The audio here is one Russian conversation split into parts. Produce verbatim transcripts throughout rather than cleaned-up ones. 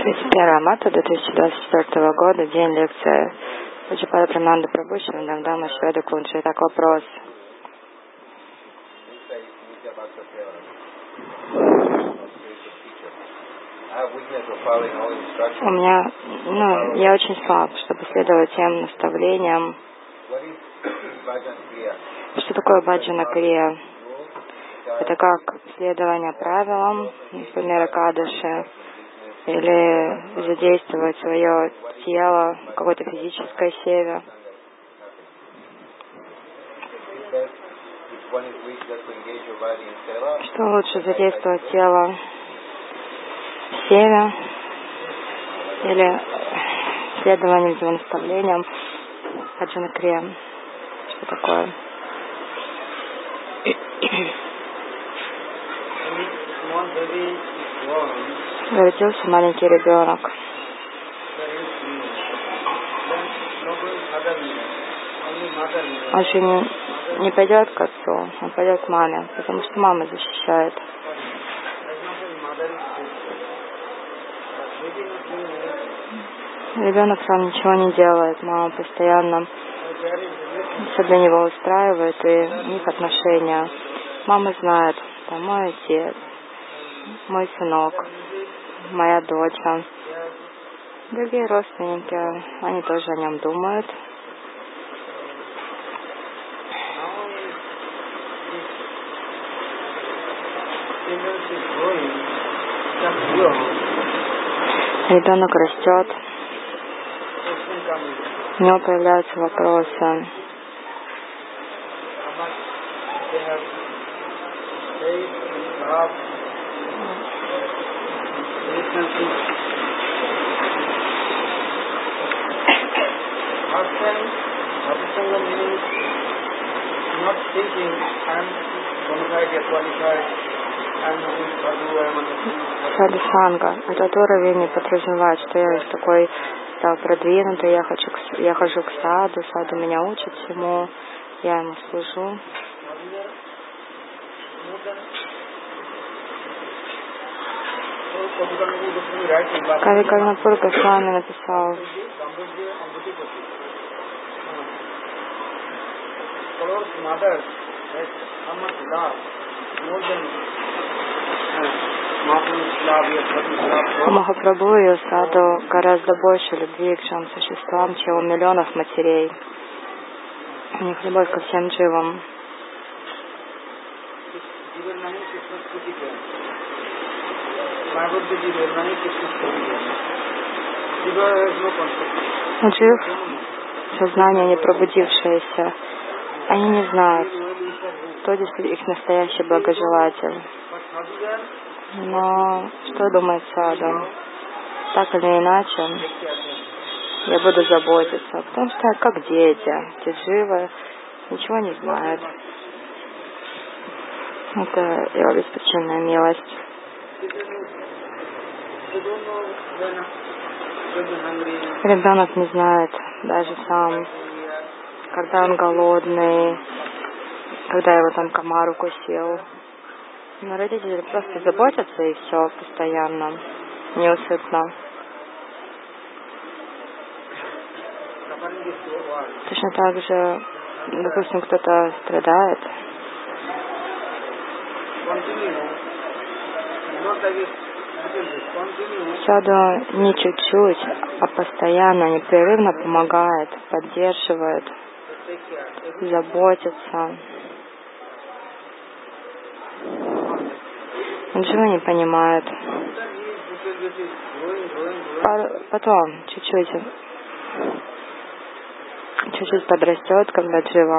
тридцать первое марта две тысячи двадцать четвёртого года, день лекции Пуджапада Прананда Прабhu Шривандама Шведа Кунджи. Итак, вопрос. У меня, ну, я очень слаб, чтобы следовать тем наставлениям. Что такое баджана крия? Это как следование правилам, например, Акадаши, или задействовать свое тело в какой-то физической севе. Что лучше, задействовать тело в севе или следование его наставлениям баджана крия? Что такое? Родился маленький ребенок. Он же не, не пойдет к отцу, он пойдет к маме, потому что мама защищает. Ребенок сам ничего не делает, мама постоянно все для него устраивает, и у них отношения. Мама знает, там мой отец, мой сынок, моя дочь, другие родственники, они тоже о нем думают. Ребенок растет, у него появляются вопросы. Садхусанга. Этот уровень подразумевает, что я такой стал продвинутый, я хочу, к, я хожу к саду, саду меня учит всему, я ему служу. Кави Карнапур Госвами написал: у Махапрабху и саду гораздо больше любви к живым существам, чем у миллионов матерей. У них любовь ко всем дживам. У джив сознание не пробудившееся. Они не знают, кто действительно их настоящий благожелатель. Но что думает саду? Так или иначе, я буду заботиться, потому что как дети, эти дживы ничего не знают. Это его беспричинная милость. Ребенок не знает даже сам, когда он голодный, когда его там комар укусил. Но родители просто заботятся и все постоянно, неусыпно. Точно так же, допустим, кто-то страдает. Саду не чуть-чуть, а постоянно, непрерывно помогает, поддерживает, заботится. Дживы не понимают. Потом чуть-чуть, чуть-чуть подрастет, когда джива.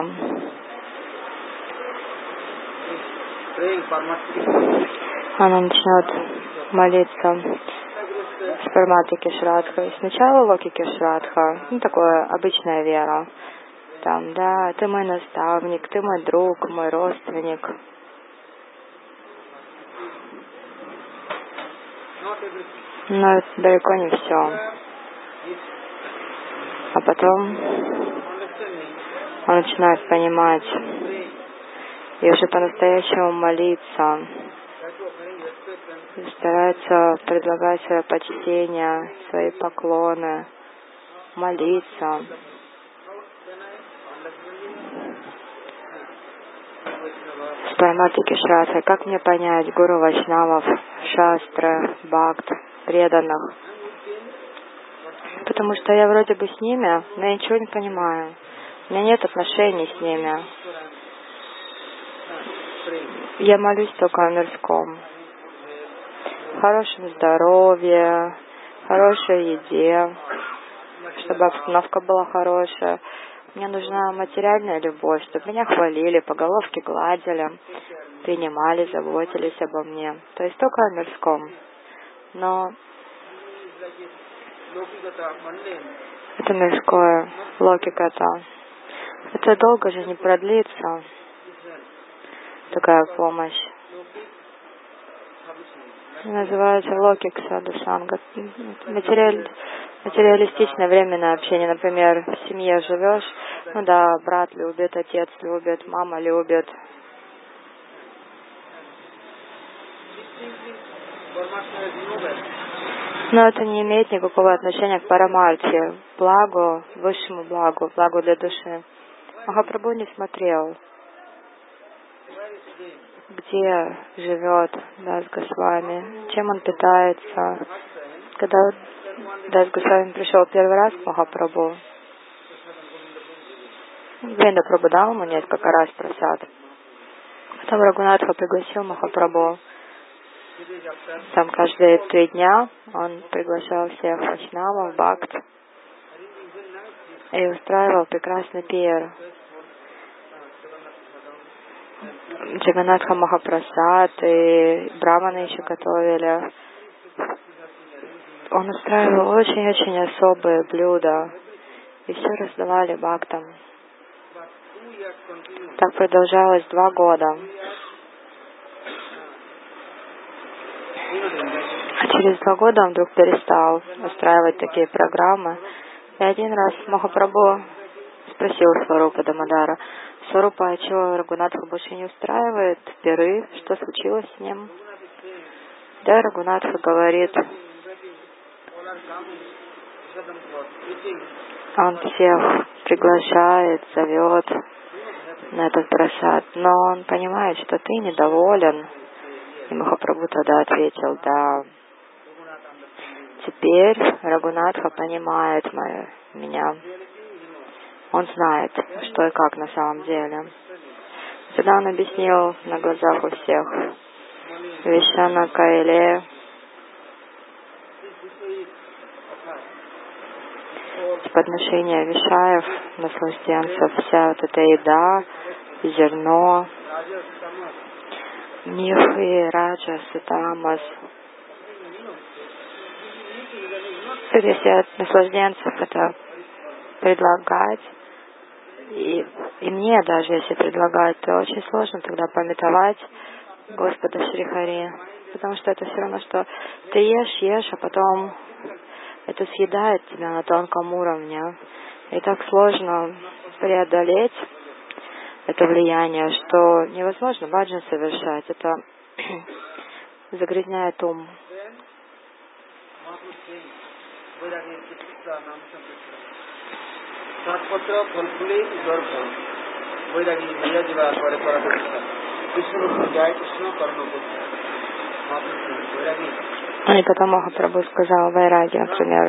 Она начнет молиться с формата Кешрадха. Сначала Локи Кешрадха, ну такое обычная вера. Там, да, ты мой наставник, ты мой друг, мой родственник. Но это далеко не все. А потом он начинает понимать и уже по-настоящему молиться старается предлагать свое почтение, свои поклоны, молиться. Спайматики Шастры. Как мне понять гуру Вайшнавов, Шастры, Бхакт, преданных? Потому что я вроде бы с ними, но я ничего не понимаю. У меня нет отношений с ними. Я молюсь только о мирском. Хорошем здоровье, хорошей еде, чтобы обстановка была хорошая. Мне нужна материальная любовь, чтобы меня хвалили, по головке гладили, принимали, заботились обо мне. То есть только о мирском. Но это мирское, логика-то. Это долго же не продлится, такая помощь. Называется логик садхусанга. Материаль, материалистичное временное общение. Например, в семье живешь, ну да, брат любит, отец любит, мама любит. Но это не имеет никакого отношения к парамарте, благу, высшему благу, благу для души. Махапрабху не смотрел, где живет Дас Госвами, чем он питается. Когда Дас Госвами пришел первый раз к Махапрабху, Вринда Прабху дал ему несколько раз просад. Потом Рагунатха пригласил Махапрабху. Там каждые три дня он приглашал всех вайшнавов, бхакт и устраивал прекрасный пир. Джаганатха Махапрасад и браманы еще готовили. Он устраивал очень-очень особые блюда и все раздавали бхактам. Так продолжалось два года. А через два года он вдруг перестал устраивать такие программы. И один раз Махапрабху спросил Сварупа Дамодара: Сварупа, а чего Рагунатха больше не устраивает пиры? Что случилось с ним? Да, Рагунатха говорит, он всех приглашает, зовет на этот просад, но он понимает, что ты недоволен. И Махапрабху тогда ответил: да. Теперь Рагунатха понимает мое, меня. Он знает, что и как на самом деле. Тогда он объяснил на глазах у всех. Вишана Кайле, подношение вишаев, наслажденцев, вся вот эта еда, зерно, мифы, раджас и тамас. Если от наслажденцев это предлагать, и, и мне даже если предлагать, то очень сложно тогда памятовать Господа Шри Хари, потому что это все равно, что ты ешь, ешь, а потом это съедает тебя на тонком уровне. И так сложно преодолеть это влияние, что невозможно баджан совершать. Это загрязняет ум. И потом Махапрабху сказал Вайраги, например,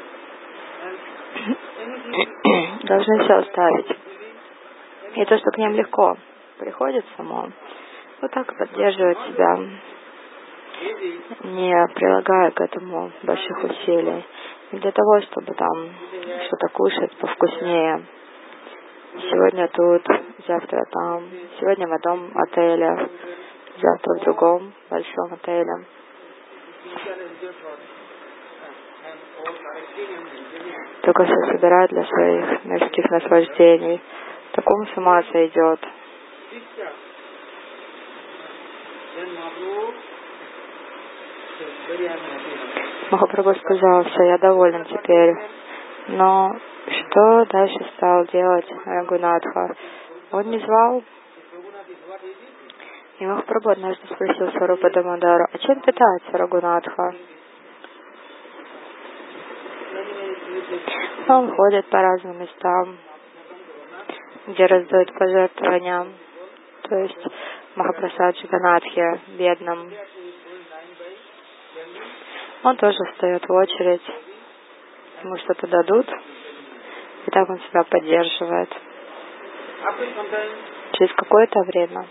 должны все оставить. И то, что к ним легко приходит само, вот так поддерживать себя, не прилагая к этому больших усилий. И для того, чтобы там что-то кушать повкуснее. Сегодня тут, завтра там, сегодня в одном отеле, завтра в другом большом отеле. Только все собирают для своих мирских наслаждений. Такому с ума сойдет. Махапрабху сказал: все, я доволен теперь. Но что дальше стал делать Рагунатха? Он не звал. И Махапрабху однажды спросил Сварупа Дамодару: а чем питается Рагунатха? Он ходит по разным местам, где раздают пожертвования, то есть Махапрасад Джаганатхе, бедным. Он тоже встает в очередь, ему что-то дадут, и так он себя поддерживает. Через какое-то время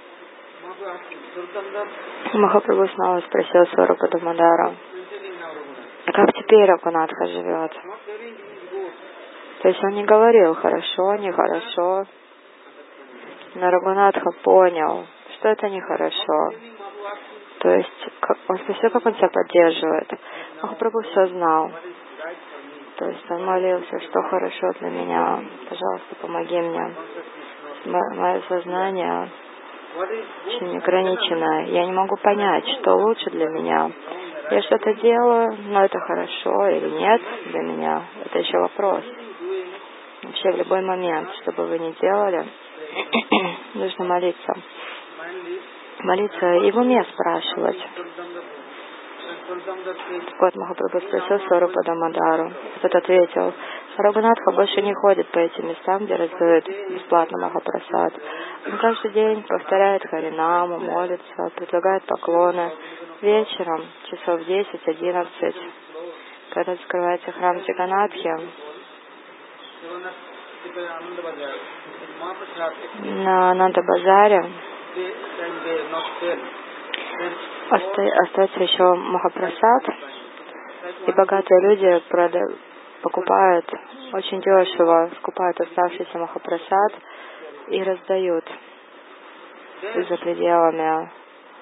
Махапрабху снова спросил Сварупа Дамодару: а как теперь Рагунатха живет? То есть он не говорил хорошо, нехорошо, но Рагунатха понял, что это нехорошо. То есть как, он спросил, как он себя поддерживает. Махапрабху все знал. То есть он молился, что хорошо для меня, пожалуйста, помоги мне. Мое сознание очень ограничено. Я не могу понять, что лучше для меня. Я что-то делаю, но это хорошо или нет для меня. Это еще вопрос. Вообще в любой момент, что бы вы ни делали, нужно молиться. Молиться и в уме спрашивать. Вот Махапрабху спросил Сварупа Дамодару. Тот ответил: Рагунатха больше не ходит по этим местам, где раздают бесплатно Махапрасад. Он каждый день повторяет Харинаму, молится, предлагает поклоны. Вечером, часов десять-одиннадцать, когда открывается храм Джаганатхи, на Ананда-базаре остается еще Махапрасад, и богатые люди прода- покупают очень дешево, скупают оставшийся Махапрасад и раздают за пределами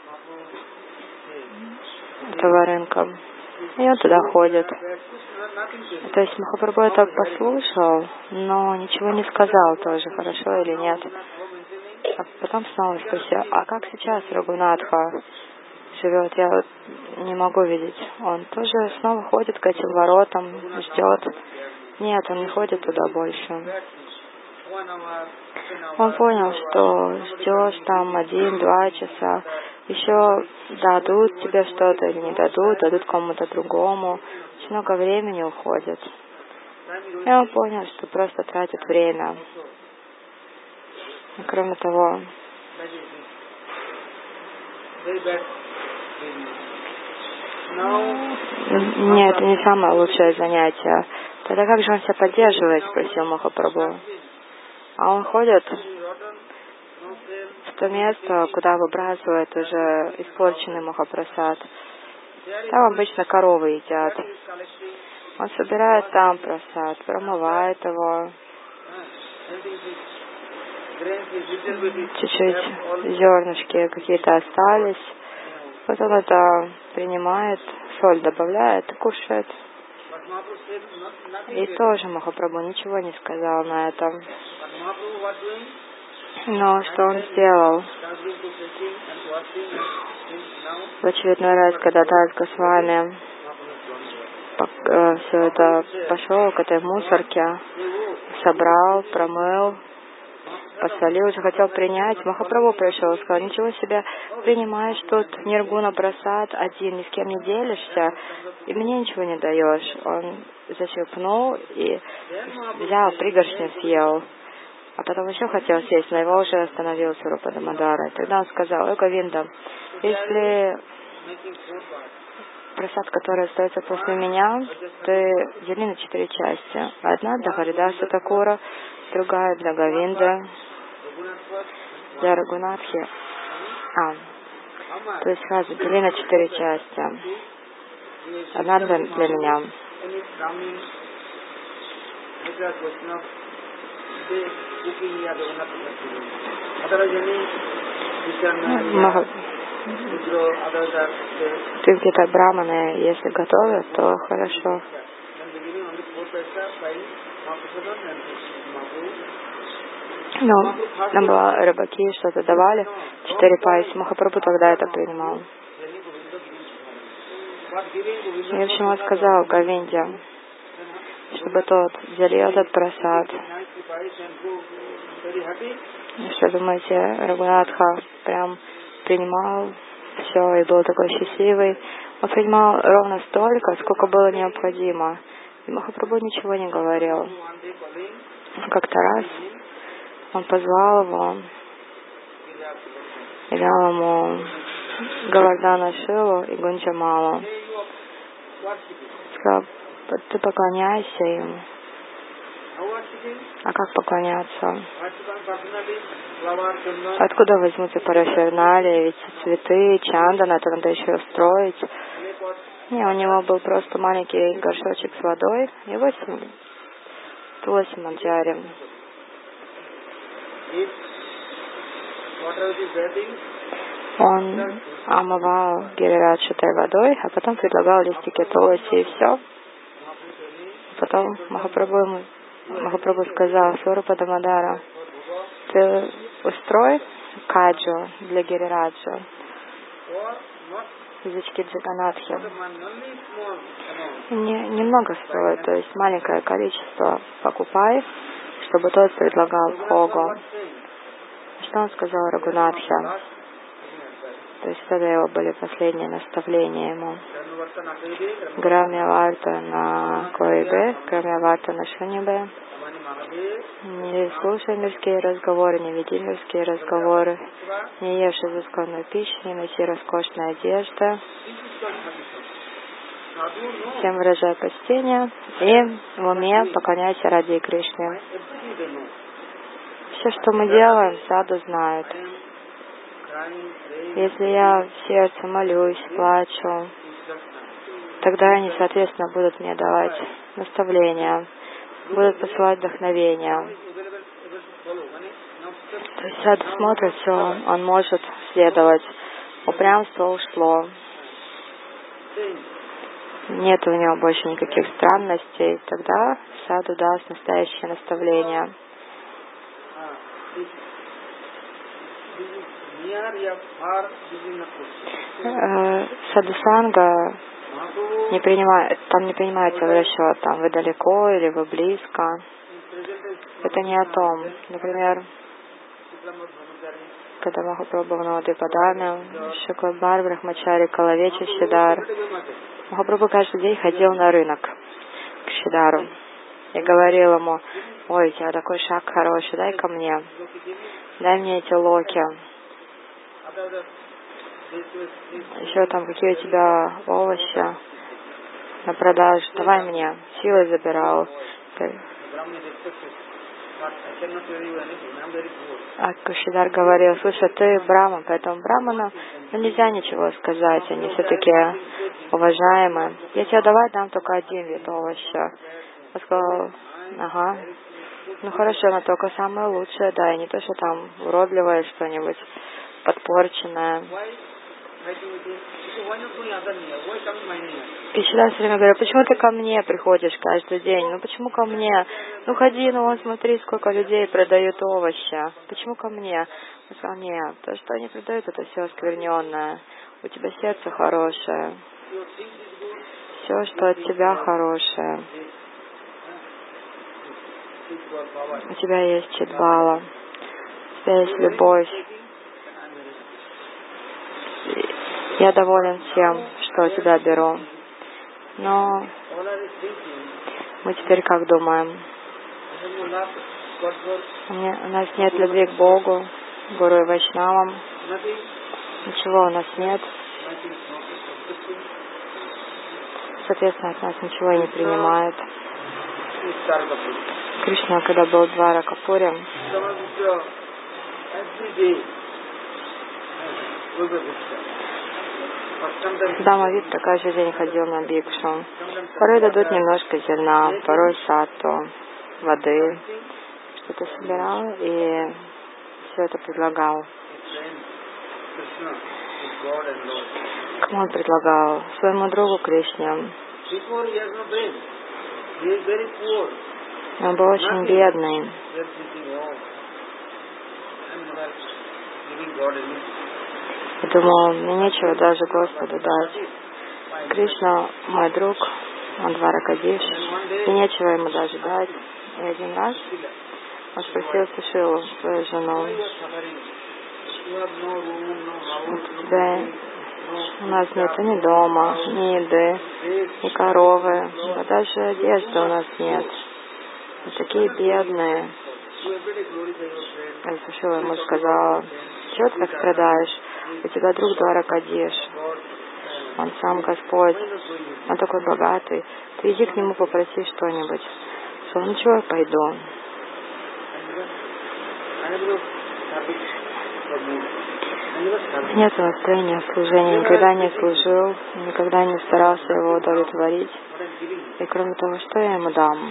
этого рынка. И он туда ходит. То есть Махапрабху это послушал, но ничего не сказал тоже, хорошо или нет. А потом снова спросил: а как сейчас Рагунатха живет? Я вот не могу видеть. Он тоже снова ходит к этим воротам, ждет. Нет, он не ходит туда больше. Он понял, что ждешь там один-два часа, еще дадут тебе что-то или не дадут, дадут кому-то другому. Очень много времени уходит. И он понял, что просто тратит время. И кроме того, нет, это не самое лучшее занятие. Тогда как же он себя поддерживает, спросил Махапрабху. А он ходит в то место, куда выбрасывает уже испорченный Махапрасад. Там обычно коровы едят. Он собирает там прасад, промывает его. Чуть-чуть зернышки какие-то остались. Потом это принимает, соль добавляет и кушает. И тоже Махапрабху ничего не сказал на этом. Но что он сделал? В очередной раз, когда Дас Госвами все это пошел к этой мусорке, собрал, промыл, посолил, уже хотел принять, Махапрабху пришел и сказал: ничего себе, принимаешь тут ниргуна прасад один, ни с кем не делишься, и мне ничего не даешь. Он зачерпнул и взял, пригоршню съел. А потом еще хотел сесть, но его уже остановил Сварупа Дамодара. Тогда он сказал: ой, Говинда, если прасад, который остается после меня, ты дели на четыре части. Одна для Харидаса Такура, другая для Говинда, для Рагунатхи. А, то есть сразу дели на четыре части. Одна для, для меня. Мах... Ты где-то браманы, если готовят, то хорошо. Ну, там было рыбаки, что-то давали, четыре пайси. Махапрабху тогда это принимал. И в общем он сказал Говинде, чтобы тот залил этот прасад. Что думаете, Рагунатха прям принимал все и был такой счастливый. Он принимал ровно столько, сколько было необходимо. И Махапрабху ничего не говорил. Как-то раз он позвал его и дал ему Говардхана Шилу и Гунджамалу. Сказал, ты поклоняйся им. А как поклоняться? Откуда возьмутся параферналии, ведь цветы, чандана, это надо еще устроить. Не, у него был просто маленький горшочек с водой и восемь туласи манджари. Он омывал Гирирадж этой водой, а потом предлагал листики туласи и все. Потом Махапрабху ему Махапрабху сказал: Сварупа Дамодара, ты устрой каджу для Гирираджа, язычки Джаганатхи. Не, немного стоит, то есть маленькое количество покупай, чтобы тот предлагал Богу. Что он сказал Рагунатхе? То есть это его были последние наставления ему. Грамья варта на Коибе, грамья варта на Шунибе. Не слушай мирские разговоры, не веди мирские разговоры, не ешь изысканную пищу, не носи роскошные одежды. Всем выражай почтение и в уме поклоняйся ради Кришны. Все, что мы делаем, саду знает. Если я в сердце молюсь, плачу, тогда они, соответственно, будут мне давать наставления, будут посылать вдохновение. То есть саду смотрит, все, он может следовать. Упрямство ушло. Нет у него больше никаких странностей. Тогда саду даст настоящее наставление. Садхусанга не принимает, там не принимается в расчет, там вы далеко или вы близко. Это не о том. Например, когда Махапрабху был на Адипадаме, Шукладбар, Брахмачари, Калавечи, Шидар, Махапрабху каждый день ходил на рынок к Шидару и говорил ему: ой, у тебя такой шаг хороший, дай ко мне, дай мне эти локи. Еще там какие у тебя овощи на продажу, давай мне. Силой забирал. А Кушидар говорил: слушай, ты браман, поэтому браману ну, нельзя ничего сказать, они все-таки уважаемые. Я тебе давай дам только один вид овоща. Он сказал: ага, ну хорошо, но только самое лучшее, да, и не то, что там уродливое что-нибудь, подпорченное. И всегда все время говорю: почему ты ко мне приходишь каждый день? Ну почему ко мне? Ну ходи, ну вон смотри, сколько людей продают овощи. Почему ко мне? Он сказал: нет, то, что они продают, это все оскверненное. У тебя сердце хорошее. Все, что от тебя хорошее. У тебя есть чидбала. У тебя есть любовь. Я доволен тем, что у тебя беру. Но мы теперь как думаем? У нас нет любви к Богу, Гуру и Вайшнавам. Ничего у нас нет. Соответственно, от нас ничего и не принимают. Кришна, когда был в Дваракапуре, Дама Витра каждый день ходил на бикшу. Порой дадут немножко зерна, порой сатту, воды. Что-то собирал и все это предлагал. Кому он предлагал? Своему другу Кришне. Он был очень бедный. И думал, мне нечего даже Господу дать. Кришна мой друг, он Дваракадиш, и нечего ему даже дать. И один раз он спросил Сушилу, свою жену: Вот у тебя, у нас нет ни дома, ни еды, ни коровы, да даже одежды у нас нет. Мы такие бедные. Я Сушила ему сказала: чего ты так страдаешь? У тебя друг Дварака Кадиш. Он сам Господь, он такой богатый. Ты иди к нему, попроси что-нибудь. Что, ну чего я пойду? Нет настроения служения, никогда не служил, никогда не старался его удовлетворить. И кроме того, что я ему дам?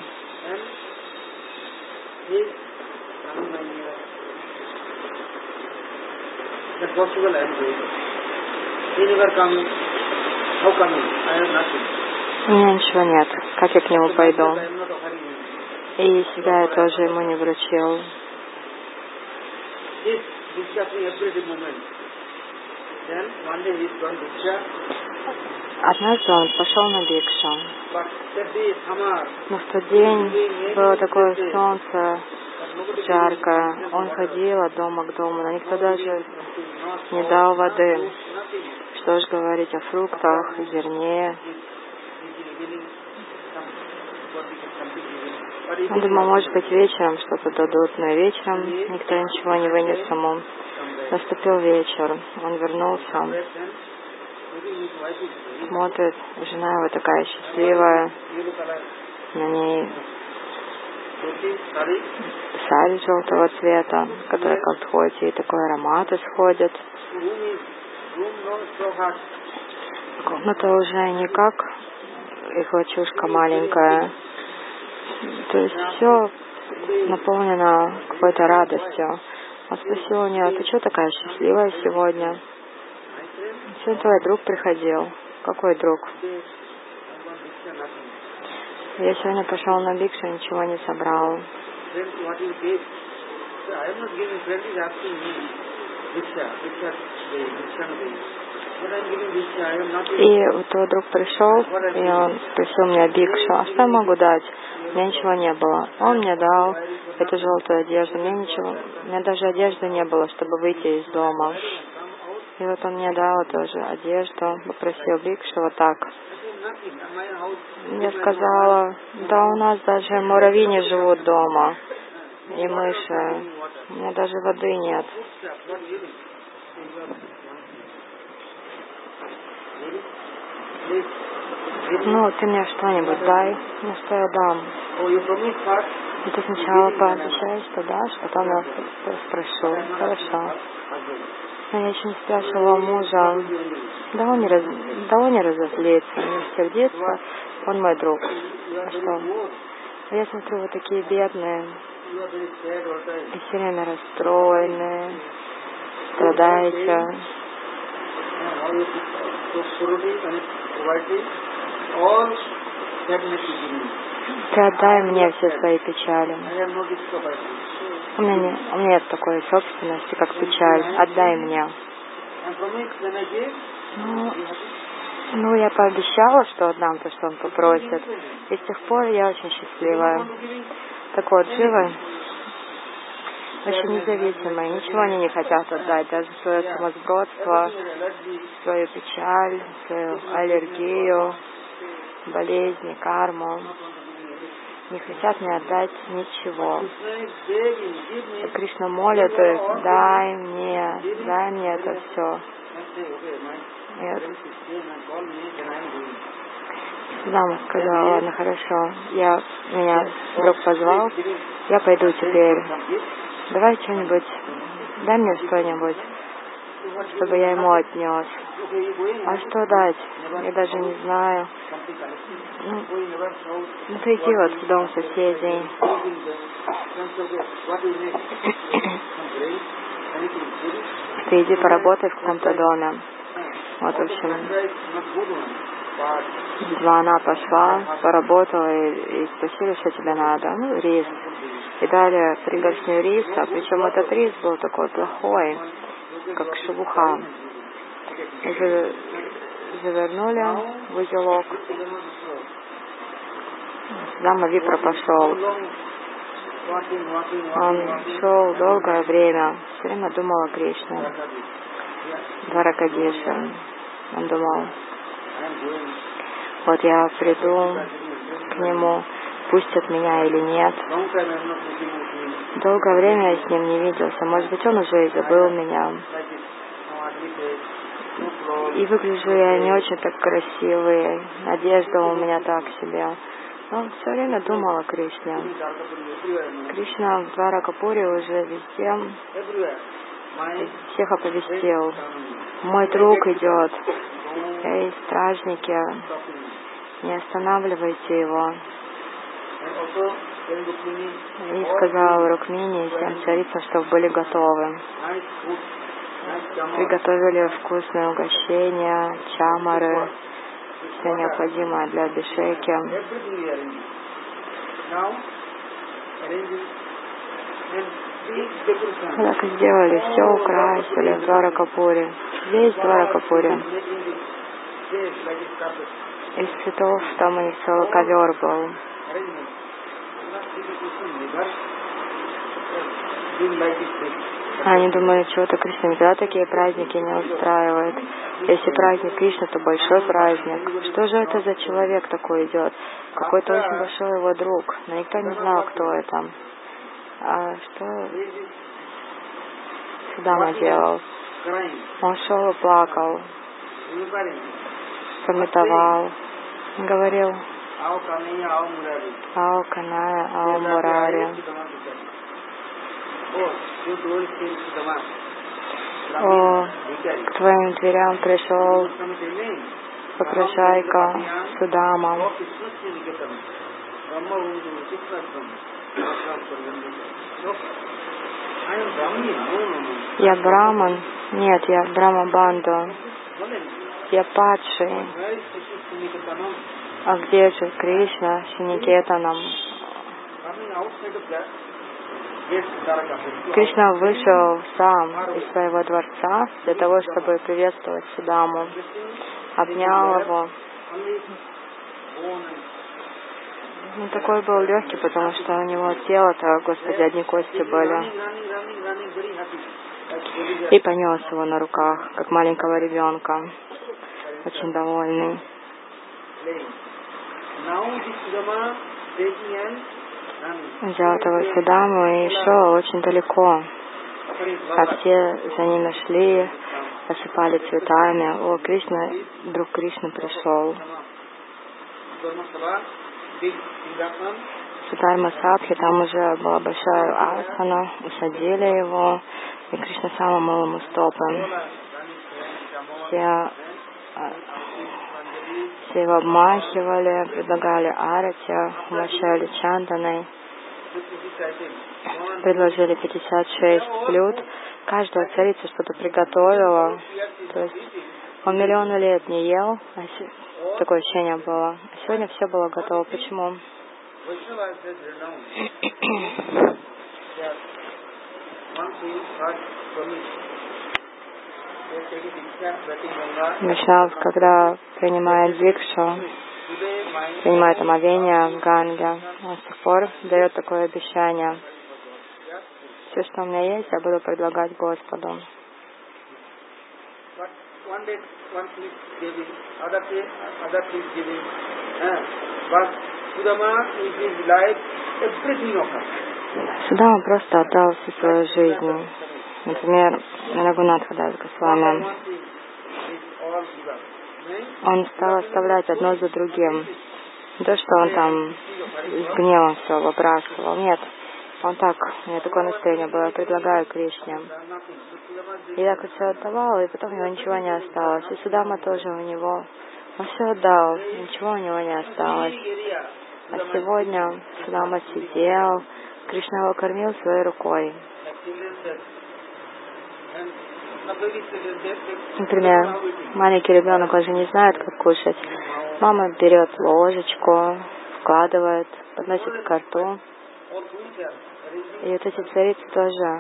У меня ничего нет. Как я к нему пойду? И себя я тоже ему не вручил. Однажды он пошел на бикшу. Но в тот день было такое солнце, жарко. Он ходил от дома к дому, но никто даже не дал воды. Что ж говорить о фруктах, зерне. Он думал, может быть, вечером что-то дадут, но вечером никто ничего не вынес ему. Наступил вечер, он вернулся, смотрит, жена его такая счастливая, на ней сари желтого цвета, которая как отходит, и такой аромат исходит. Комната уже не как их лачушка маленькая, то есть все наполнено какой-то радостью. Он спросил у нее: ты что такая счастливая сегодня? Сегодня твой друг приходил. Какой друг? Я сегодня пошел на бикшу, ничего не собрал. И вот твой друг пришел, и он спросил меня бикшу: а что я могу дать? У меня ничего не было. Он мне дал эту желтую одежду. Мне ничего, у меня даже одежды не было, чтобы выйти из дома. И вот он мне дал тоже одежду, попросил бикшу вот так. Я сказала: да у нас даже муравьи не живут дома, и мыши. У меня даже воды нет. Ну, ты мне что-нибудь дай. Ну, что я дам? И ты сначала пообещаешь, что дашь, потом я спрошу. Хорошо. Но я еще не спрашивала мужа. Да он не, раз... да он не разозлится, не сердится. Он мой друг. А что? Я смотрю, вы такие бедные. И все время расстроенные. Страдаете. Ты отдай мне все свои печали. У меня, не, у меня нет такой собственности, как печаль. Отдай мне. Ну, ну, я пообещала, что отдам то, что он попросит. И с тех пор я очень счастливая. Так вот, живы, очень независимые. Ничего они не хотят отдать. Даже свое сумасбродство, свою печаль, свою аллергию, болезни, карму. Не хотят мне отдать ничего. И Кришна молит их: дай мне, дай мне это все. Нет. Дама сказала: ладно, хорошо, я, меня друг позвал, я пойду теперь. Давай что-нибудь, дай мне что-нибудь, чтобы я ему отнес. А что дать? Я даже не знаю. Ну, ну ты иди вот в дом соседей. Ты иди поработай в каком-то доме. Вот, в общем, едва она пошла, поработала и, и спросили, что тебе надо. Ну, рис. И дали пригоршню риса, причем этот рис был такой плохой, как шелуха. И завернули в узелок. Дама Випра пошел. Он шел долгое время, все время думал о Кришне. Дваракадиша. Он думал, вот я приду к нему, пустят меня или нет. Долгое время я с ним не виделся. Может быть, он уже и забыл меня. И выгляжу я не очень так красивый. Одежда у меня так себе. Но он все время думал о Кришне. Кришна в Дваракапуре уже везде всех оповестил. Мой друг идет. Эй, стражники, не останавливайте его. И сказал Рукмини и всем царицам, чтобы были готовы. Приготовили вкусные угощения, чамары, все необходимое для абхишеки. Так и сделали, все украсили в Дваракапуре. Весь Дваракапуре. Из цветов там и целый ковер был. Они думали, чего-то Кришна никогда такие праздники не устраивает. Если праздник Кришны, то большой праздник. Что же это за человек такой идет? Какой-то очень большой его друг. Но никто не знал, кто это. А что Судама делал? Он шел и плакал, пометовал, говорил: Ао Каная, Ао Мурари. О, к твоим дверям пришел попрошайка Судама. Я Браман? Нет, я Брамабанду. Я падший. А где же Кришна с Никетаном? Кришна вышел сам из своего дворца для того, чтобы приветствовать Судаму. Обнял его. Он такой был легкий, потому что у него тело-то, Господи, одни кости были. И понес его на руках, как маленького ребенка, очень довольный. Взял этого Судаму и шел очень далеко. А все за ними шли, посыпали цветами. О, Кришна, друг Кришны пришел. Сударма Сабхи, там уже была большая асана, усадили его, и Кришна сам омыл ему стопы. Все, все его обмахивали, предлагали арати, умощали чанданой, предложили пятьдесят шесть блюд. Каждая царица что-то приготовила. То есть он миллионы лет не ел, а такое ощущение было. А сегодня все было готово. Почему? Вайшнав, когда принимает дикшу, принимает омовение в Ганге, он с тех пор дает такое обещание: все, что у меня есть, я буду предлагать Господу. Судама просто отдал всю свою жизнь. Например, Рагунатха Дас Госвами. Он стал оставлять одно за другим. Не то, что он там с гневом все выбрасывал. Нет. Он так, у меня такое настроение было, предлагаю Кришне. И так вот все отдавал, и потом у него ничего не осталось. И Судама тоже у него. Он все отдал, ничего у него не осталось. А сегодня Судама сидел, Кришна его кормил своей рукой. Например, маленький ребенок, он же не знает, как кушать. Мама берет ложечку, вкладывает, подносит к рту. И вот эти царицы тоже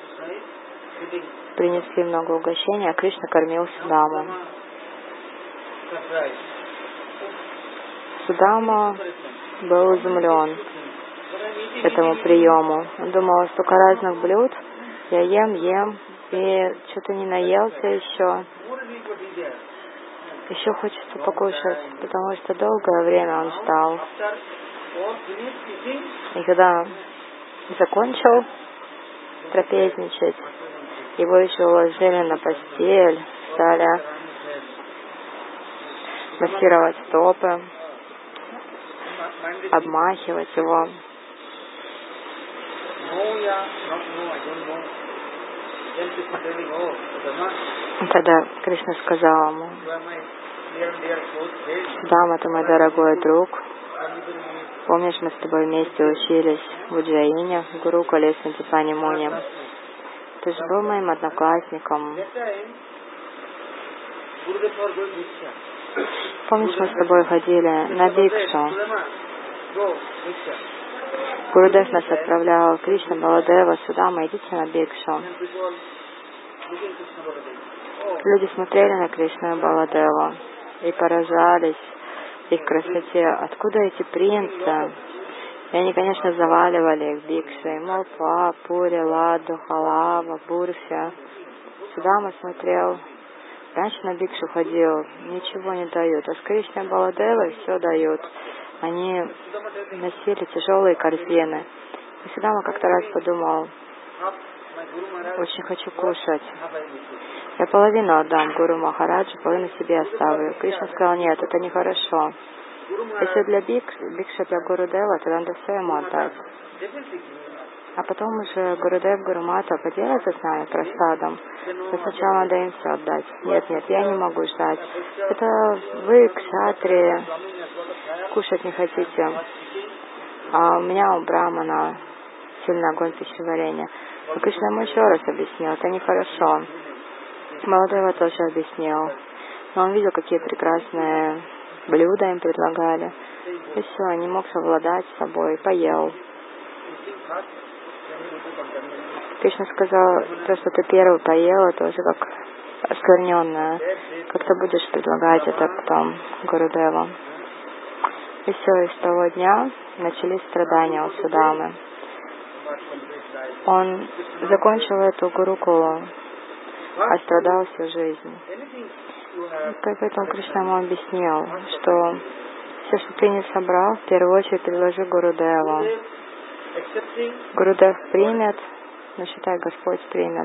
принесли много угощений, а Кришна кормил Судаму. Судама был изумлен. этому приему. Он думал, столько разных блюд, я ем, ем, и что-то не наелся еще. Еще хочется покушать, потому что долгое время он ждал. И когда закончил трапезничать, его еще уложили на постель, стали массировать стопы, обмахивать его. Тогда Кришна сказал ему: Судама, ты мой дорогой друг. Помнишь, мы с тобой вместе учились в Уджаине, в Гурукуле с Сантипани Муни. Ты же был моим одноклассником. Помнишь, мы с тобой ходили на Бикшу? Гурудев нас отправлял, Кришна, Баладева, Судама, идите на Бикшу. Люди смотрели на Кришну и Баладеву и поражались их красоте. Откуда эти принцы? И они, конечно, заваливали их бикшей. Молпа, Пури, Ладу, Халава, Бурфи. Судама смотрел. Раньше на бикшу ходил, ничего не дают. А с Кришной Баладевой все дают. Они носили тяжелые корзины. И Судама как-то раз подумал: очень хочу кушать. Я половину отдам Гуру Махараджу, половину себе оставлю. Кришна сказал: нет, это нехорошо. Если для бикш, бикша для Гурудева, то надо все ему отдать. А потом уже Гурудев, Гурумата поделятся с нами просадом. Но сначала надо им все отдать. Нет, нет, я не могу ждать. Это вы, кшатрии, кушать не хотите. А у меня, у Брахмана, сильный огонь пищеварения. Но Кришна ему еще раз объяснил: это нехорошо. Баладева тоже объяснил. Но он видел, какие прекрасные блюда им предлагали. И все, не мог совладать с собой, поел. Кришна сказал: то, что ты первый поел, это уже как оскверненное. Как ты будешь предлагать это потом Гурудеву? И все, и с того дня начались страдания у Судамы. Он закончил эту Гурукулу, а страдал всю жизнь. Поэтому Кришна ему объяснил, что все, что ты не собрал, в первую очередь предложи Гурудеву. Гурудев примет, но считай, Господь примет.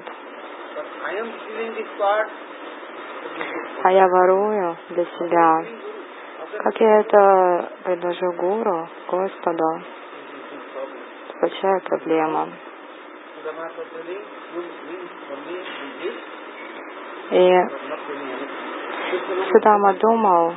А я ворую для себя. Как я это предложу Гуру, Господу, это большая проблема. И Судама думал,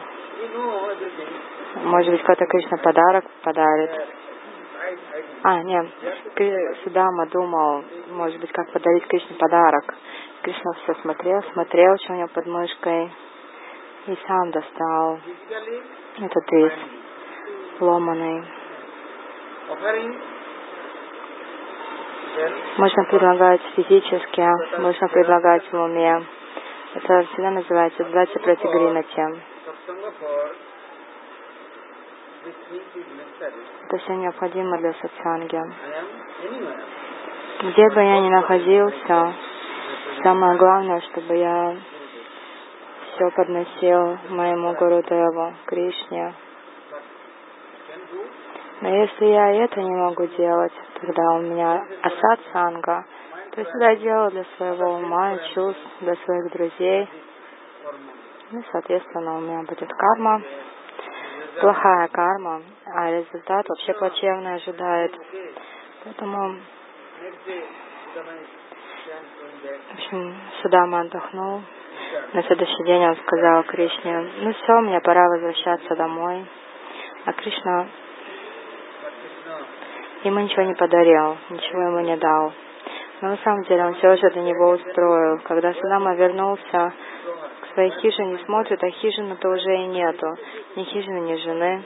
может быть, какой-то Кришна подарок подарит. А, нет, Судама думал, может быть, как подарить Кришне подарок. Кришна все смотрел, смотрел, что у него под мышкой, и сам достал этот рис ломаный. Можно предлагать физически, можно предлагать в уме. Это всегда называется «Дача пратигринати». Это все необходимо для сатсанги. Где бы я ни находился, самое главное, чтобы я все подносил моему Гурудеву, Кришне. Но если я это не могу делать, тогда у меня асатсанга, то я всегда делаю для своего ума и чувств, для своих друзей. И, соответственно, у меня будет карма, плохая карма, а результат вообще плачевный ожидает. Поэтому, в общем, Судама отдохнул. На следующий день он сказал Кришне: ну все, мне пора возвращаться домой. А Кришна ему ничего не подарил, ничего ему не дал. Но на самом деле он все же для него устроил. Когда Судама вернулся к своей хижине, смотрит, а хижины-то уже и нету. Ни хижины, ни жены.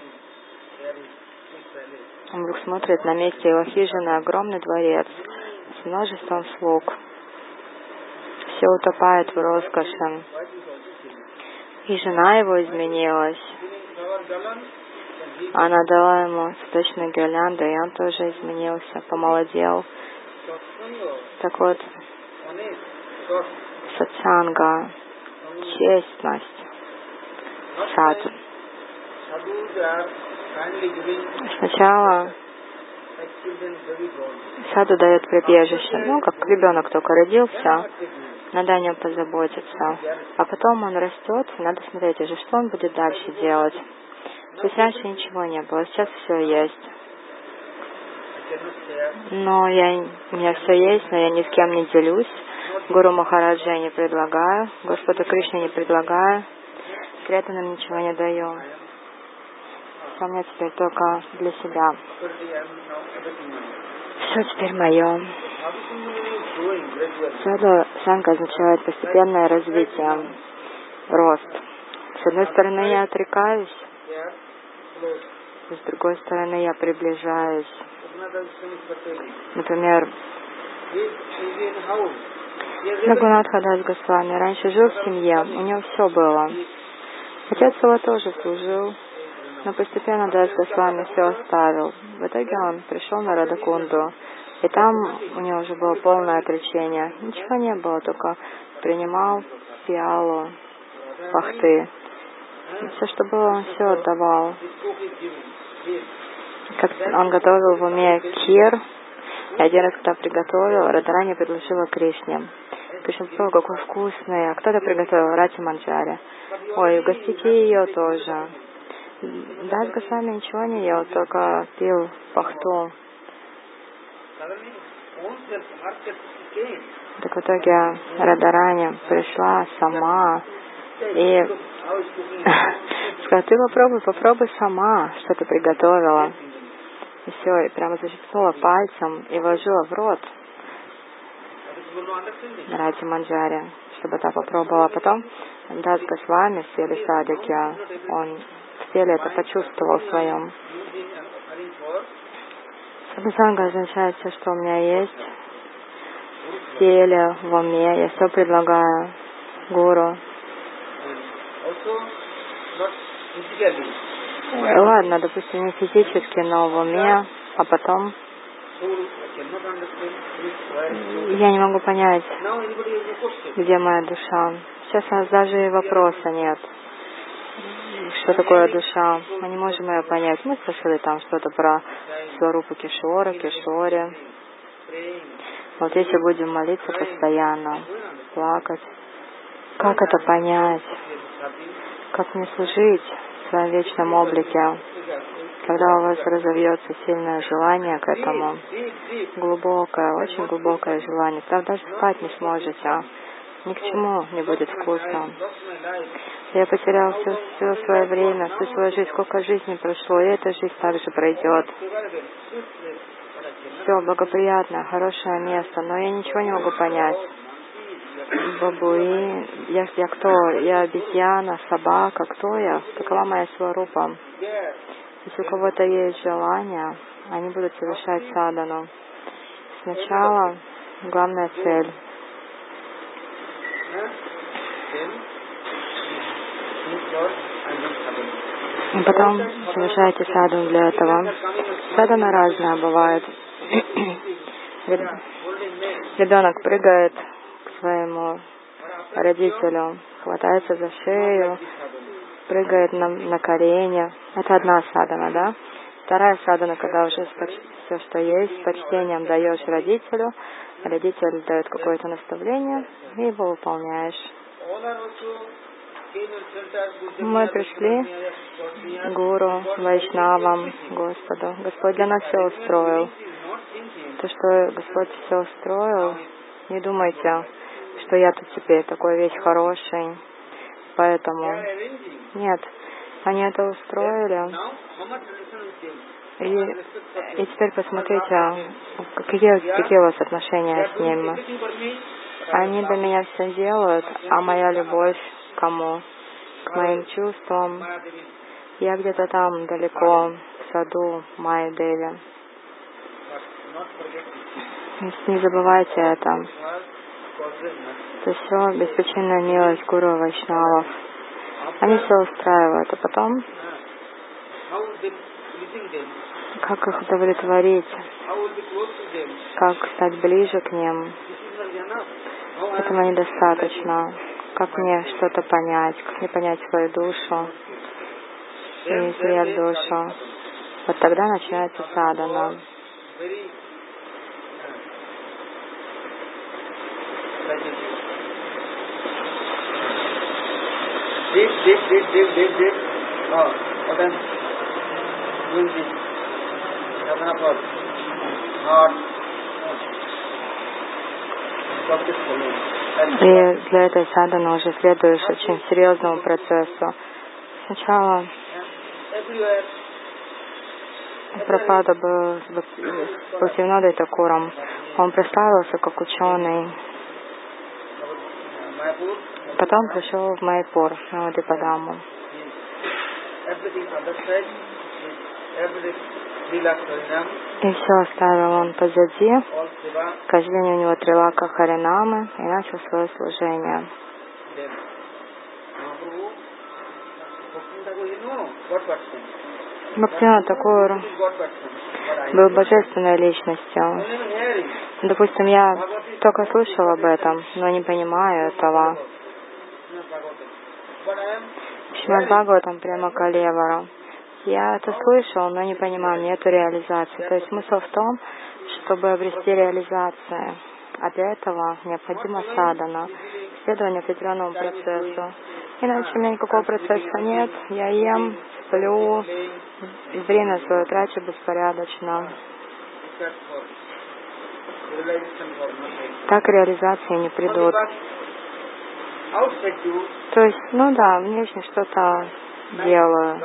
Он вдруг смотрит, на месте его хижины огромный дворец с множеством слуг. Все утопает в роскоши. И жена его изменилась. Она дала ему цветочную гирлянду, и он тоже изменился, помолодел. Так вот, сатсанга, честность, саду. Сначала саду дает прибежище, ну, как ребенок только родился, надо о нем позаботиться. А потом он растет, и надо смотреть уже, что он будет дальше делать. То есть раньше ничего не было, сейчас все есть. Но я, у меня все есть, но я ни с кем не делюсь. Гуру Махараджа я не предлагаю, Господу Кришне не предлагаю, преданным ничего не даю. Все у меня теперь только для себя. Все теперь мое. Саду санга означает постепенное развитие, рост. С одной стороны я отрекаюсь, с другой стороны я приближаюсь. Например, Рагунатха Дас Госвами раньше жил в семье, у него все было. Отец его тоже служил, но постепенно Дас Госвами все оставил. В итоге он пришел на Радакунду, и там у него уже было полное отречение. Ничего не было, только принимал пиалу, пахты. И все, что было, он все отдавал. Как он готовил в уме кир, и один раз, когда приготовил, Радарани предложила Кришне. Кришна попробовал, какой вкусный, а кто-то приготовил Рати Манджари. Ой, угостите ее тоже. Дас Госвами ничего не ел, только пил пахту. Так в итоге Радарани пришла сама и сказала: ты попробуй, попробуй сама, что ты приготовила. И все, и прямо зачерпнула пальцем и вложила в рот Рати Манджари, чтобы та попробовала. Потом Дас Госвами в теле садики, он в теле это почувствовал в своем. Садхусанга означает все, что у меня есть в теле, в уме. Я все предлагаю гуру. Ладно, допустим, не физически, но в уме, а потом я не могу понять, где моя душа. Сейчас у нас даже и вопроса нет. Что такое душа? Мы не можем ее понять. Мы слышали там что-то про Сварупу Кишора, Кишоре. Вот если будем молиться постоянно, плакать, как это понять? Как мне служить в своем вечном облике, когда у вас разовьется сильное желание к этому, глубокое, очень глубокое желание, тогда даже спать не сможете, а ни к чему не будет вкуса. Я потерял все, все свое время, всю свою жизнь, сколько жизней прошло, и эта жизнь также пройдет. Все благоприятное, хорошее место, но я ничего не могу понять. Бабуин, я, я кто? Я обезьяна, собака, кто я? Какова моя сварупа? Если у кого-то есть желание, они будут совершать садану. Сначала главная цель. И потом совершайте садану для этого. Садана разная бывает. Ребенок прыгает к своему родителю, хватается за шею, прыгает на, на колени. Это одна садана, да? Вторая садана, когда уже все, что есть, с почтением даешь родителю, родитель дает какое-то наставление, и его выполняешь. Мы пришли к Гуру, Вайшнавам, Господу. Господь для нас все устроил. То, что Господь все устроил, не думайте, что я тут теперь такой весь хороший, поэтому нет, они это устроили. И, и теперь посмотрите, какие, какие у вас отношения с ними. Они для меня все делают, а моя любовь к кому? К моим чувствам. Я где-то там далеко, в саду Майя Деви. Не забывайте это. Это все беспричинная милость Гуру Вайшнавов. Они все устраивают, а потом как их удовлетворить, как стать ближе к ним. Этого недостаточно. Как мне что-то понять, как мне понять свою душу и свет душу. Вот тогда начинается садхана. Deep, deep, deep, deep, deep, deep. Oh, what I'm doing this. Sadhana for heart. И для этой садханы уже следуешь очень серьезному процессу. Сначала Прабхупада был с Бхактивинодой Такуром. Он представился как ученый. Потом пришел в Майяпур, на Адипадаму. И все оставил он позади. Каждый день у него три лака Харинамы, и начал свое служение. Бхактивинод Такур был божественной личностью. Допустим, я только слышал об этом, но не понимаю этого. Шримад Бхагаватам прямо Калевара. Я это слышал, но не понимаю, нету реализации. То есть смысл в том, чтобы обрести реализацию. А для этого необходима садхана, следование определенному процессу. Иначе у меня никакого процесса нет. Я ем, сплю, время свое трачу беспорядочно. Так реализации не придут. То есть, ну да, внешне что-то делаю.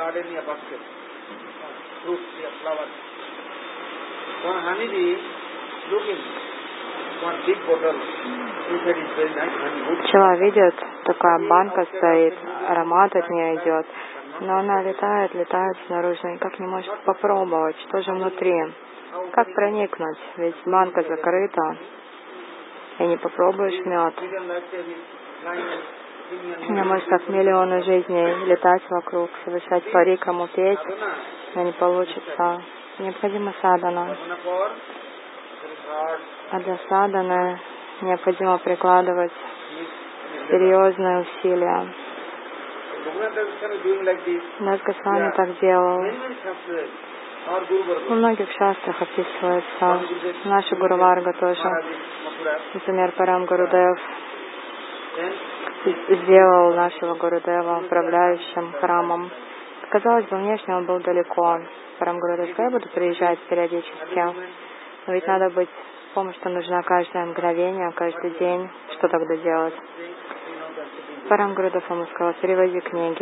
Пчела видит, такая банка стоит, аромат от нее идет, но она летает, летает снаружи, никак не может попробовать, что же внутри. Как проникнуть? Ведь банка закрыта, и не попробуешь мед. Мне может так миллионы жизней летать вокруг, совершать парикраму, петь, но не получится. Необходима садхана. А для садханы необходимо прикладывать серьезные усилия. Дас Госвами так делал. У многих шастрах описывается. Наша Гуру Варга тоже. Например, Парам Гурудев сделал нашего Гурудева управляющим храмом. Казалось бы, внешне он был далеко. Парам Гурудев, я буду приезжать периодически. Но ведь надо быть, помнить, что нужна каждое мгновение, каждый день. Что тогда делать? Парам Гурудев ему сказал: переводи книги.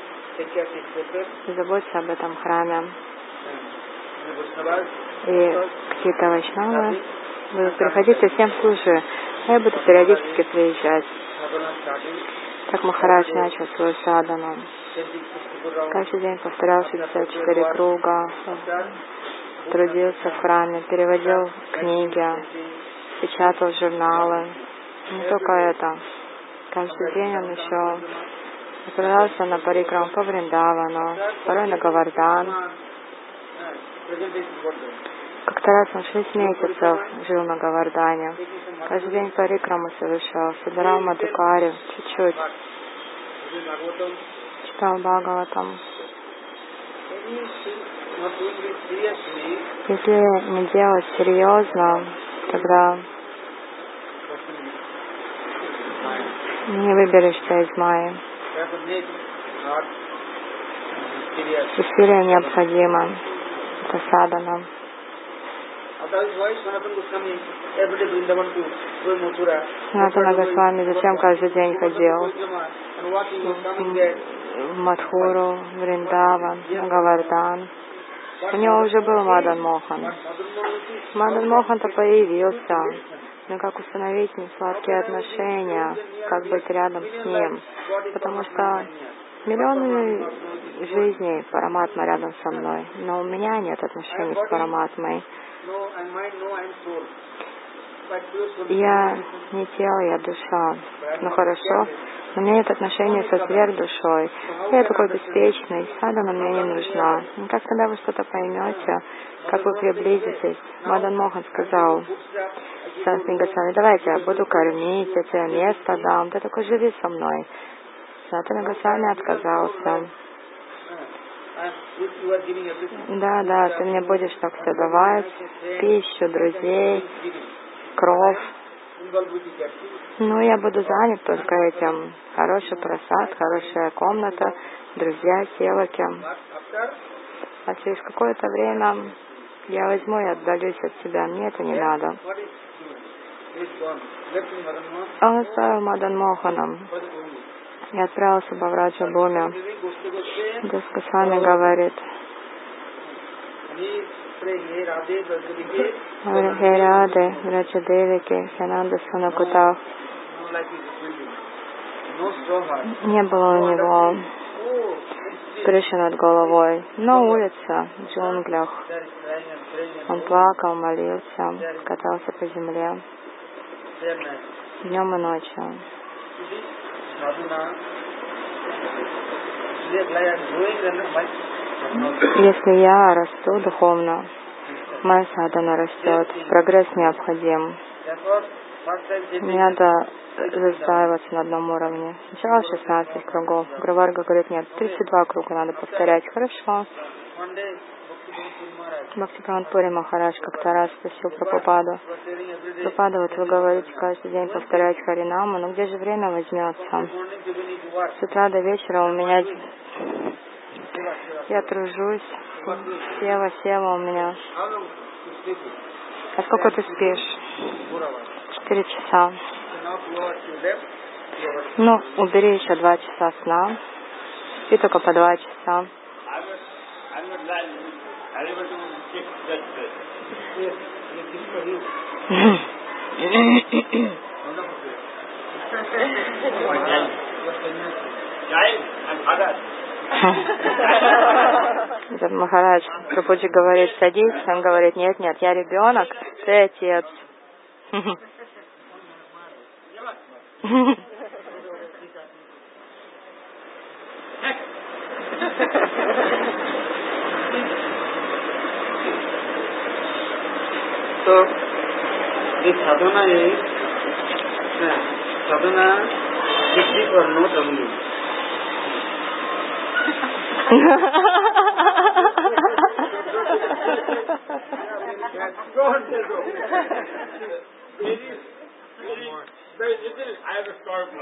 Заботься об этом храме. И какие-то вайшнавы будут приходить, и всем служи. А я буду периодически приезжать. Так Махарадж начал свою садхану. Каждый день повторял шестьдесят четыре круга, трудился в храме, переводил книги, печатал журналы. Не только это. Каждый день он еще отправлялся на парикраму по Вриндавану, порой на Говардан. Как-то раз он шесть месяцев жил на Говардане. Каждый день парикраму совершал, собирал мадхукари, чуть-чуть. Читал Бхагаватам. Если не делать серьезно, тогда не выберешься из майи. Усилия необходимо. Это садхана. Санатана Госвами зачем каждый день ходил в Мадхуру, в Вриндаван, на Говардан? У него уже был Мадан Мохан. Мадан Мохан-то появился. Но как установить несладкие отношения, как быть рядом с ним? Потому что миллионы жизней Параматма рядом со мной, но у меня нет отношений с Параматмой. Я не тело, я душа. Ну хорошо, У меня нет отношений со сверхдушой. Я такой беспечный, садхана мне не нужна. И как когда вы что-то поймете, как вы приблизитесь, Мадан Мохан сказал Санатане Госвами: давайте я буду кормить, я тебе место дам, ты такой живи со мной. Санатане Госвами отказался. Да, да, ты мне будешь так все давать, пищу, друзей, кров. Ну, я буду занят только этим. Хороший просад, хорошая комната, друзья, севаки. А через какое-то время я возьму и отдалюсь от тебя. Мне это не надо. Он оставил Мадан Мохана и отправился в Бавраджа Бхуми. Дас Госвами говорит: Хе Раде, Враджадевики, Хананда Санакутав. Не было у него крыши над головой, на улице, в джунглях. Он плакал, молился, катался по земле днем и ночью. Если я расту духовно, моя садхана растет, прогресс необходим. Не надо застаиваться на одном уровне. Сначала шестнадцать кругов. Гурварга говорит: нет, тридцать два круга надо повторять. Хорошо. Бхактивинода Пури Махарадж как-то раз спросил Прабхупаду: Прабхупада, вот вы говорите каждый день повторять Харинаму, но где же время возьмется? С утра до вечера у меня... Я тружусь. Сева, сева у меня. А сколько ты спишь? Четыре часа. Ну, убери еще два часа сна. Спи только по два часа. Этот Махарадж, Прабхуджи говорит: садись. Он говорит: нет, нет, я ребенок, ты отец. So, this sadhana is uh, sadhana technique or not only. Go on, go. Very little. I have a story.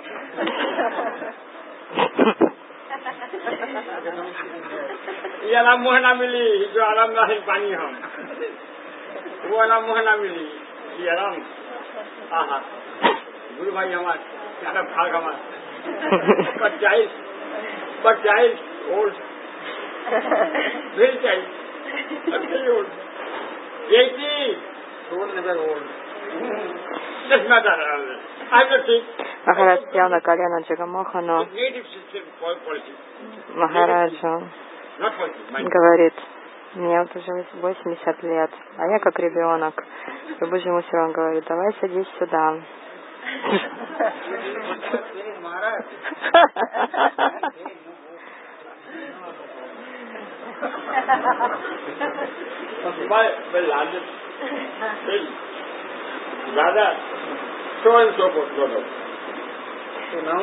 ये आराम मोहना मिली जो आराम नहीं पानी हम वो आराम मोहना मिली ये आराम आहा गुरु भाई हमारे ज्यादा भाग हमारे but child but child old very child but very old eighty old never old just matter I'm not sick. Махарадж сел на колено Джагамохану. Махараджу говорит: мне вот уже восемьдесят лет, а я как ребенок. Прабхуджи Мусирон говорит: давай садись сюда. So and so forth, so on. So now,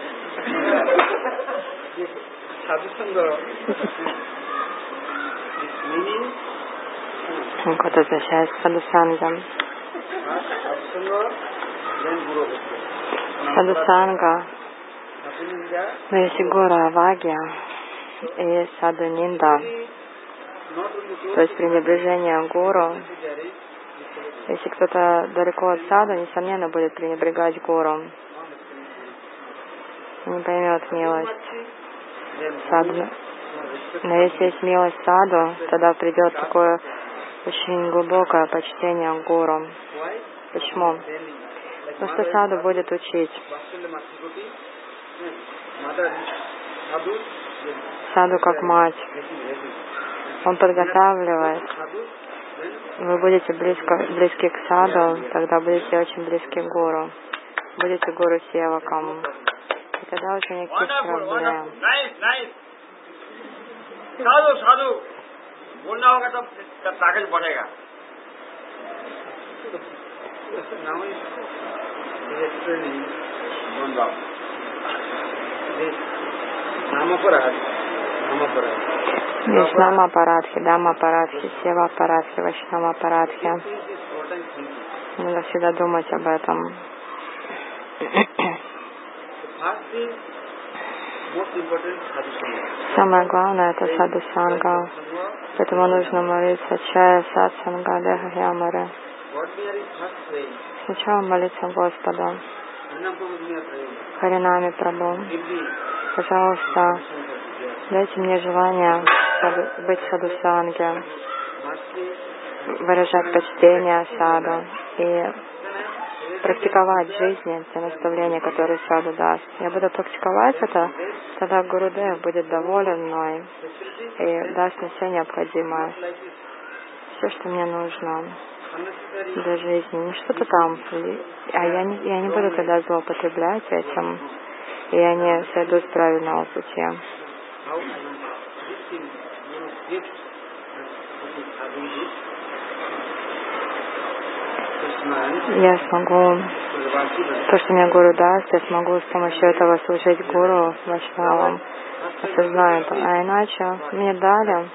this sadhusanga, this meaning. Вот возвращаясь к садхусангам. Садхусанга, но есть и гура авагья, и есть садхунинда, то есть пренебрежение гуру. Если кто-то далеко от саду, несомненно, будет пренебрегать гуру. Не поймет милость саду. Но если есть милость саду, тогда придет такое очень глубокое почтение к гуру. Почему? Потому что саду будет учить. Саду как мать. Он подготавливает. Вы будете близко, близки к саду, тогда будете очень близки к гуру. Будете гуру севаком. И тогда уже никаких Wonderful, проблем. wonderful. Nice, nice. साधु साधु बोलना होगा तो तब ताकत बढ़ेगा. Now is explaining one Baba. This Namaparad, Namaparad. Есть Намапарадхи, Дамапарадхи, Севапарадхи, Вайшнавапарадхи. Надо всегда думать об этом. Самое главное — это саду-санга. Поэтому нужно молиться чая, сатсанга, деха-ямары. Сначала молиться Господу. Харинами Прабху. Пожалуйста, дайте мне желание быть саду-санге, выражать почтение саду и практиковать в жизни те наставления, которые саду даст. Я буду практиковать это, тогда Гурудев будет доволен мной и даст мне все необходимое, все, что мне нужно для жизни. Не что-то там, а я не, я не буду тогда злоупотреблять этим, и я не сойду с правильного пути. Я смогу, то, что мне Гуру даст, я смогу с помощью этого служить Гуру, Вайшнавам, осознаю это. А иначе мне дали,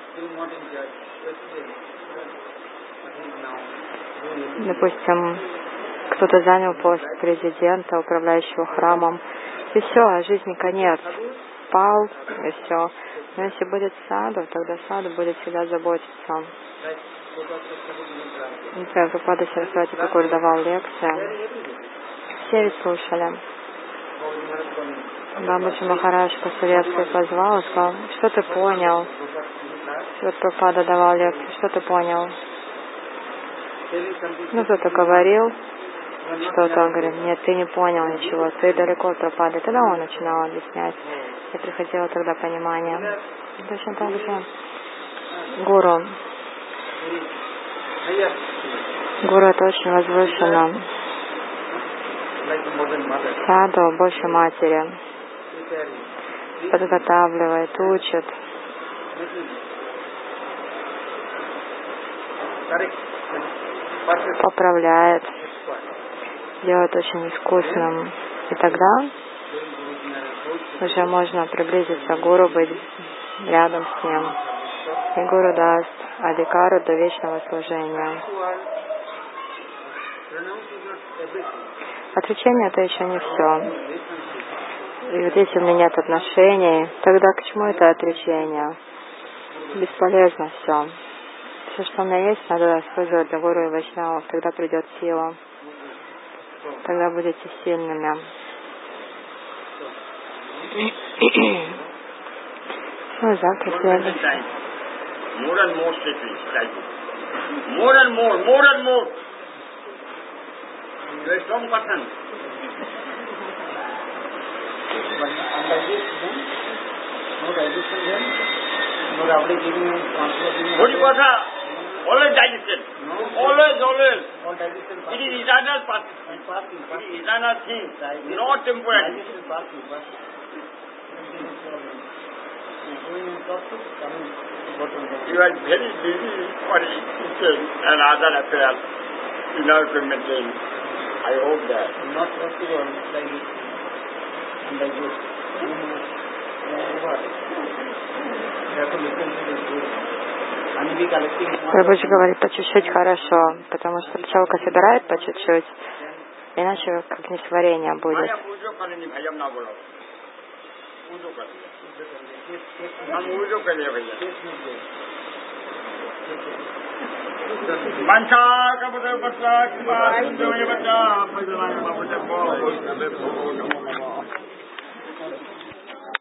допустим, кто-то занял пост президента, управляющего храмом, и все, а жизни конец, пал, и все. Но если будет саду, тогда саду будет всегда заботиться. Например, Прабхупада Сарасвати Такур давал лекции. Все ведь слушали. Бабаджи Махарадж по-советски позвал и сказал: что ты понял? Вот Прабхупада давал лекцию, что ты понял? Ну, кто-то говорил что-то, он говорит: нет, ты не понял ничего, ты далеко от Прабхупады. Тогда он начинал объяснять. И приходило тогда понимание. Точно так же Гуру. Гуру — это очень возвышенно. Саду больше матери. Подготавливает, учит. Поправляет. Делает очень искусным. И тогда уже можно приблизиться к Гуру, быть рядом с ним. И Гуру даст адикару до вечного служения. Отречение — это еще не все. И вот если у меня нет отношений, тогда к чему это отречение? Бесполезно все. Все, что у меня есть, надо использовать для Гуру и Вайшнавов. Тогда придет сила. Тогда будете сильными. Ну, завтра следующий. More and more strictly, like more and more, more and more. You are a strong person. But undigestion, no digestion then, no rabli giving and transferring. What you are? Always digested. No. Always, always. All digestion. It is eternal fasting. And fasting. It is eternal thing, not temporary. Digestion fasting, fasting. You are very busy for eating and other affairs in order to maintain. I hope that. Not possible like this. Like this. Прабхупада говорит, по чуть-чуть хорошо, потому что пчелка собирает по чуть-чуть, иначе как несварение будет. Mancha, kapata, patla, kiba, sunjaya, bacha,